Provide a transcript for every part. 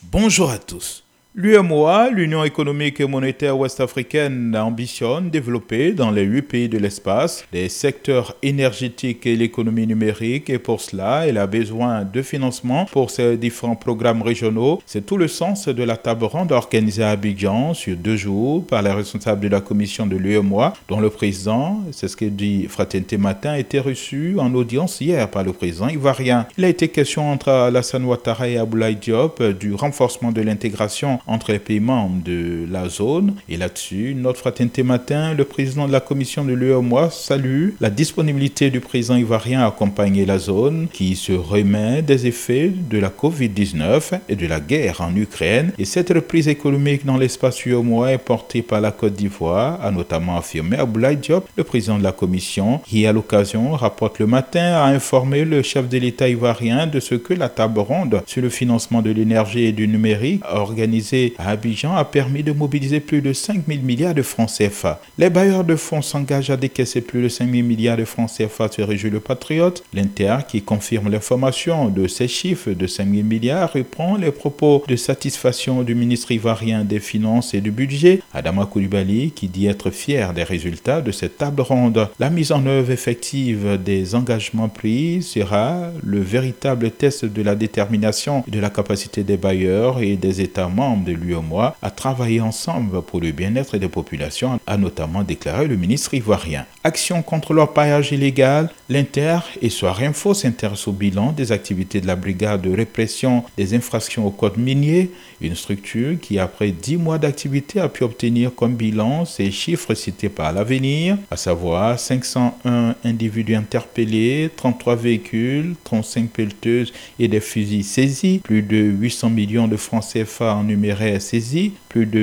Bonjour à tous. L'UEMOA, l'Union économique et monétaire ouest-africaine, ambitionne de développer dans les 8 pays de l'espace les secteurs énergétiques et l'économie numérique et pour cela, elle a besoin de financement pour ses différents programmes régionaux. C'est tout le sens de la table ronde organisée à Abidjan sur 2 jours par les responsables de la commission de l'UEMOA, dont le président, c'est ce que dit Fraternité Matin, a été reçu en audience hier par le président ivoirien. Il a été question entre Alassane Ouattara et Abdoulaye Diop du renforcement de l'intégration entre les pays membres de la zone. Et là-dessus, notre Fraternité Matin, le président de la commission de l'UEMOA salue la disponibilité du président ivoirien à accompagner la zone qui se remet des effets de la Covid-19 et de la guerre en Ukraine. Et cette reprise économique dans l'espace UEMOA est portée par la Côte d'Ivoire, a notamment affirmé Abdoulaye Diop, le président de la commission, qui à l'occasion, rapporte le matin, a informé le chef de l'État ivoirien de ce que la table ronde sur le financement de l'énergie et du numérique organisée à Abidjan a permis de mobiliser plus de 5 000 milliards de francs CFA. Les bailleurs de fonds s'engagent à décaisser plus de 5 000 milliards de francs CFA, se réjouit le Patriote. L'Inter, qui confirme l'information de ces chiffres de 5 000 milliards, reprend les propos de satisfaction du ministre ivoirien des Finances et du Budget, Adama Coulibaly, qui dit être fier des résultats de cette table ronde. La mise en œuvre effective des engagements pris sera le véritable test de la détermination et de la capacité des bailleurs et des États membres de l'UEMOA à travailler ensemble pour le bien-être des populations, a notamment déclaré le ministre ivoirien. Action contre l'orpaillage illégal, l'Inter et Soir Info s'intéressent au bilan des activités de la brigade de répression des infractions au code minier, une structure qui, après 10 mois d'activité, a pu obtenir comme bilan ces chiffres cités par l'Avenir, à savoir 501 individus interpellés, 33 véhicules, 35 pelleteuses et des fusils saisis, plus de 800 millions de francs CFA en numéraire saisis, plus de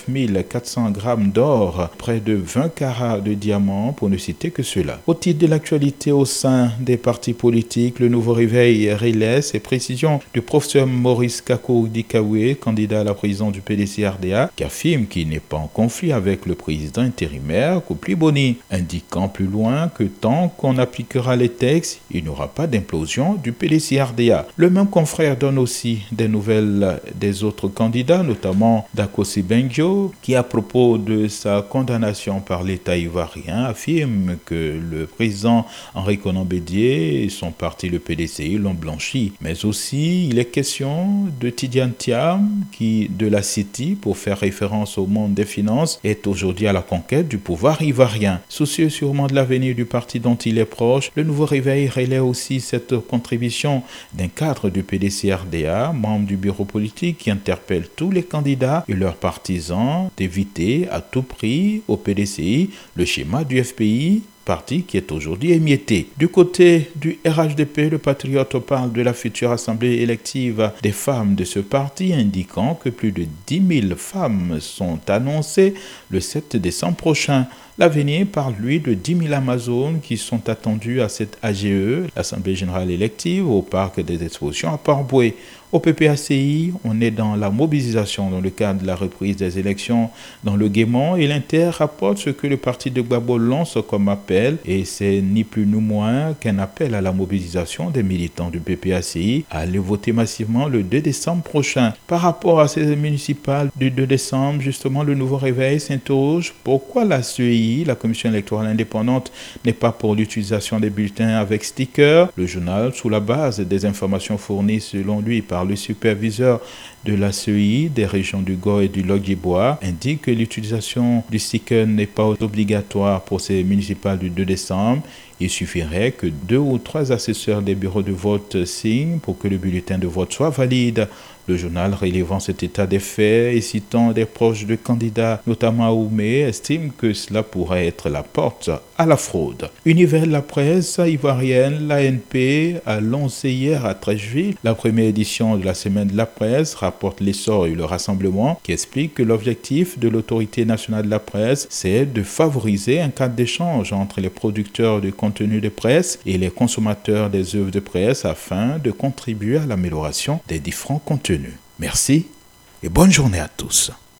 9400 grammes d'or, près de 20 carats de diamants, pour ne citer que cela. Au titre de l'actualité au sein des partis politiques, le Nouveau Réveil relaie ces précisions du professeur Maurice Kakou Dikawe, candidat à la présidence du PDC-RDA, qui affirme qu'il n'est pas en conflit avec le président intérimaire Koupli Boni, indiquant plus loin que tant qu'on appliquera les textes, il n'y aura pas d'implosion du PDC-RDA. Le même confrère donne aussi des nouvelles des autres candidats, notamment Dakosi Bengio, qui à propos de sa condamnation par l'État ivoirien affirme que le président Henri Konan Bédié et son parti le PDCI l'ont blanchi. Mais aussi il est question de Tidiane Thiam qui de la City, pour faire référence au monde des finances, est aujourd'hui à la conquête du pouvoir ivoirien. Soucieux sûrement de l'avenir du parti dont il est proche, le Nouveau Réveil relaie aussi cette contribution d'un cadre du PDC-RDA, membre du bureau politique, qui interpelle tous les candidats et leurs partisans d'éviter à tout prix au PDCI le schéma du FPI, parti qui est aujourd'hui émietté. Du côté du RHDP, le Patriote parle de la future assemblée élective des femmes de ce parti, indiquant que plus de 10 000 femmes sont annoncées le 7 décembre prochain. L'Avenir parle, lui, de 10 000 Amazones qui sont attendues à cette AGE, l'Assemblée Générale Élective, au Parc des Expositions à Port-Bouët. Au PPACI, on est dans la mobilisation dans le cadre de la reprise des élections dans le Guémont et l'Inter rapporte ce que le parti de Gbagbo lance comme appel et c'est ni plus ni moins qu'un appel à la mobilisation des militants du PPACI à aller voter massivement le 2 décembre prochain. Par rapport à ces municipales du 2 décembre, justement, le Nouveau Réveil s'interroge pourquoi la CEI, la Commission électorale indépendante, n'est pas pour l'utilisation des bulletins avec sticker. Le journal, sous la base des informations fournies selon lui par le superviseur de la CEI des régions du Go et du Logibwa, indique que l'utilisation du sticker n'est pas obligatoire pour ces municipales du 2 décembre. Il suffirait que 2 ou 3 assesseurs des bureaux de vote signent pour que le bulletin de vote soit valide. Le journal, relevant cet état des faits et citant des proches de candidats, notamment à Oumé, estime que cela pourrait être la porte à la fraude. Univers de la presse ivoirienne, l'ANP, a lancé hier à Treichville la première édition de la Semaine de la presse, rapporte l'essor et le rassemblement, qui explique que l'objectif de l'autorité nationale de la presse, c'est de favoriser un cadre d'échange entre les producteurs de contenu de presse et les consommateurs des œuvres de presse afin de contribuer à l'amélioration des différents contenus. Merci et bonne journée à tous.